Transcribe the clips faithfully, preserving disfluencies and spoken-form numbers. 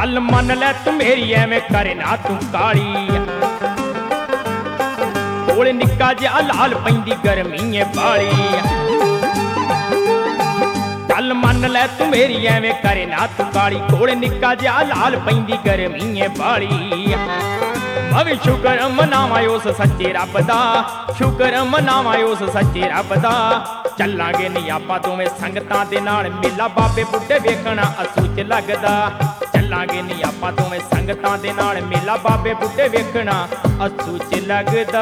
गल मन लै तू मेरी एवें करे ना तू काली कोल निक्का जिहा लाल पैंदी गर्मी है बाली गल मन लै तू मेरी एवें करे ना तू काली कोल निक्का जिहा लाल पैंदी गर्मी है बाली मैं शुकर मनावा उस सच्चे रब दा शुकर मनावा उस सच्चे रब दा चलांगे नहीं आपां दोवें संगतां दे नाल मेला बाबे बुड्ढे वेखना असू च लगदा चलांगे नहीं आपां दोवें संगतां दे नाल मेला बाबे बुड्ढे वेखना असू च लगदा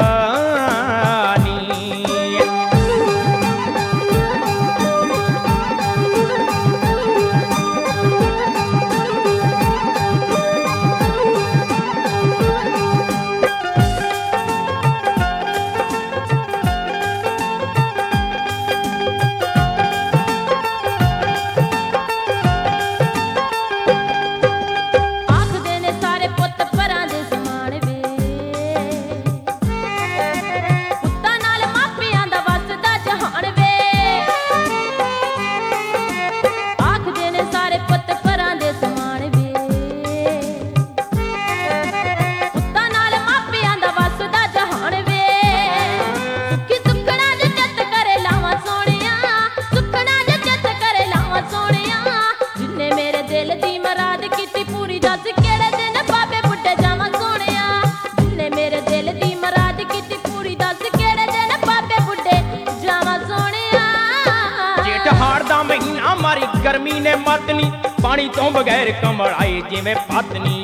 नी मारी गर्मी ने मतनी पानी तो बगैर कमल आए जिवें पत्नी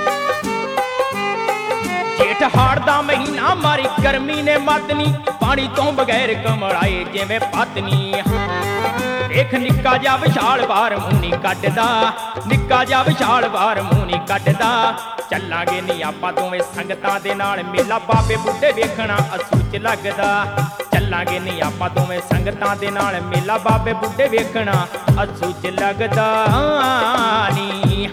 जेठ हाड़ दा महीना मारी गर्मी ने मतनी पानी तो बगैर कमल आए जिवें पत्नी देख निक्का जा विशाल बार मुनी कटदा निक्का जा विशाल बार मुनी कटदा चलांगे नहीं आपां दोवें संगतां दे नाल मेला बाबे बुड्ढे वेखना असू च लगदा चलांगे नहीं आपां दोवें संगतां दे नाल मेला बाबे बुड्ढे वेखना असू च लगदा नी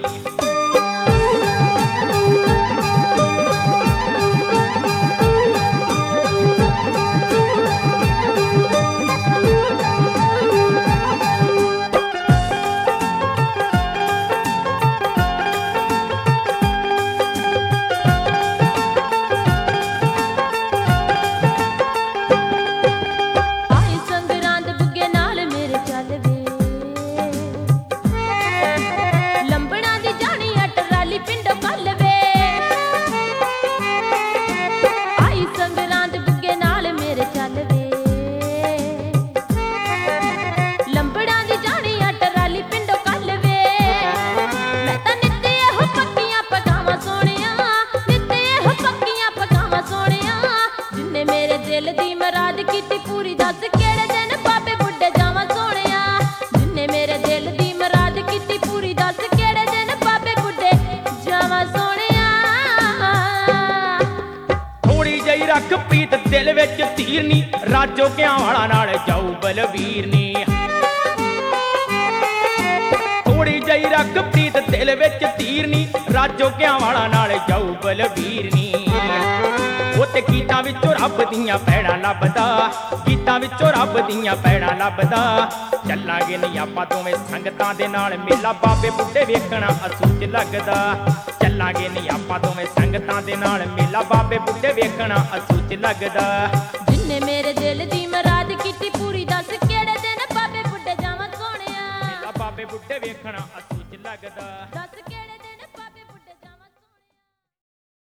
रख प्रीत दिल विच तीर नी राजो क्या वाला नाल जाऊ बलवीर नी थोड़ी जही रख प्रीत दिल विच तीर नी राजो क्या वाला नाल जाऊ बलवीर नी उत्ते गीतां विचों रब दियां पैड़ां लभदा गीतां विचों रब दियां पैड़ां लभदा चलांगे नहीं आपां दोवें संगतां दे नाल मेला बाबे बुड्ढे वेखना असू च लगदा चलांगे नहीं आपां दोवें संगतां दे नाल मेला बाबे बुड्ढे वेखना असू च लगदा जिन्ने मेरे दिल दी मुराद कीती पूरी दस केड़े दिन बाबे बुड्ढे जावां सोहणिया मेला बाबे बुड्ढे वेखना असू च लगदा।